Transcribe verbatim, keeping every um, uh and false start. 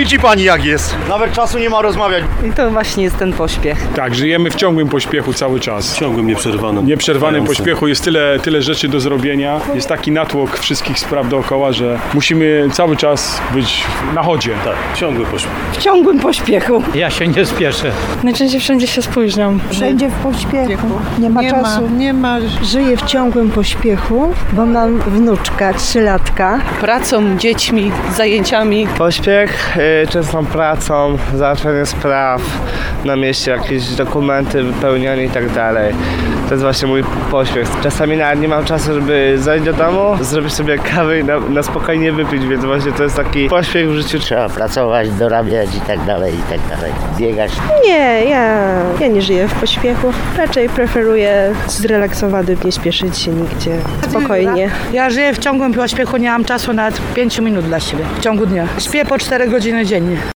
Widzi pani jak jest. Nawet czasu nie ma rozmawiać. I to właśnie jest ten pośpiech. Tak, żyjemy w ciągłym pośpiechu cały czas. Ciągłym, nieprzerwanym. Nieprzerwanym pośpiechu jest tyle, tyle rzeczy do zrobienia. Jest taki natłok wszystkich spraw dookoła, że musimy cały czas być na chodzie. Tak, ciągły pośpiech. W ciągłym pośpiechu. Ja się nie spieszę. Najczęściej wszędzie się spóźniam. Wszędzie w pośpiechu. Nie ma Nie czasu. ma, nie ma. Żyję w ciągłym pośpiechu, bo mam wnuczka, trzylatka. Pracą, dziećmi, zajęciami. Pośpiech, y, częstą pracą, załatwianie spraw na mieście, jakieś dokumenty, wypełnianie i tak dalej. To jest właśnie mój pośpiech. Czasami nawet nie mam czasu, żeby zajść do domu, zrobić sobie kawę i na, na spokojnie wypić, więc właśnie to jest taki pośpiech w życiu. Trzeba pracować, dorabiać i tak dalej, i tak dalej. Biegać. Nie, ja, ja nie żyję w pośpiechu. Raczej preferuję zrelaksowany, nie spieszyć się nigdzie. Spokojnie. Ja żyję w ciągłym pośpiechu, nie mam czasu nawet pięciu minut dla siebie w ciągu dnia. Śpię po cztery godziny dziennie.